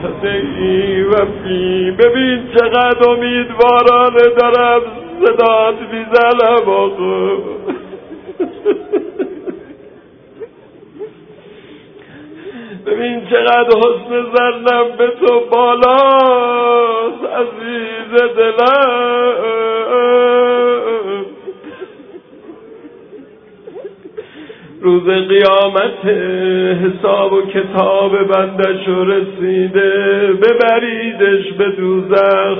وفی. ببین چقدر امیدوارانه دارم صدات میزنم آقا. ببین چقدر حسن زنم به تو بالاست عزیز دلم. روز قیامت حساب و کتاب بندش رسیده، ببریدش به دوزخ.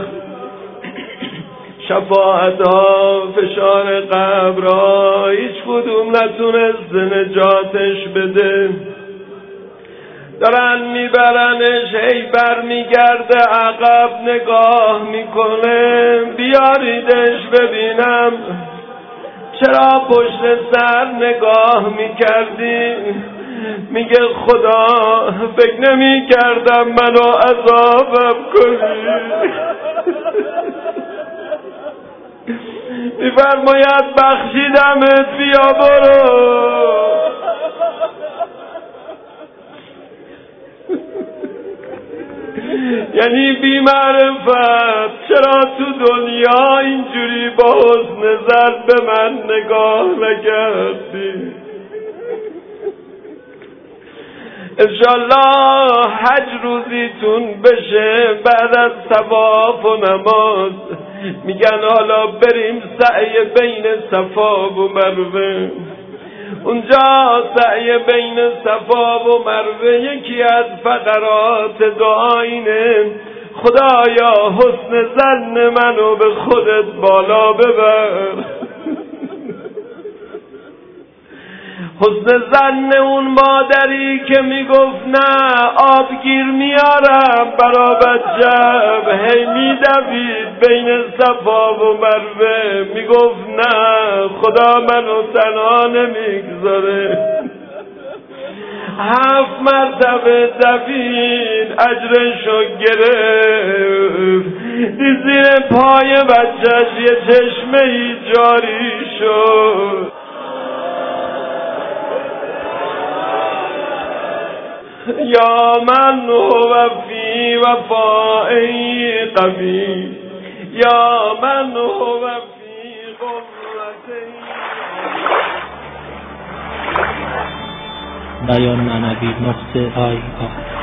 شفاعت ها، فشار قبر ها، هیچ کدوم نتونست نجاتش بده. دارن میبرنش، هی بر میگرده عقب نگاه میکنه. بیاریدش ببینم چرا پشت سر نگاه میکردی؟ میگه خدا فکر نمیکردم منو عذابم کنی. میفرماید بخشیدمت، بیا برو. یعنی بی معرفت چرا تو دنیا اینجوری با حسن زن به من نگاه نکردی؟ انشالله حج روزیتون بشه بعد از طواف و نماز، میگن حالا بریم سعی بین صفا و مروه. اونجا سعی بین صفا و مروه یکی از فقرات دعا اینه: خدایا حسن ظن منو به خودت بالا ببر. حسن ظن اون مادری که میگفت نه آبگیر میارم برا بچم، هی میدوید بین صفا و مروه، میگفت نه خدا منو تنها نمیگذاره. 7 مرتبه دوید، اجرشو گرفت، زیر پای بچهش یه چشمه‌ای جاری شد. یا من هو فی وفائی قوی، یا من هو فی قوتی. بیان معنوی .IR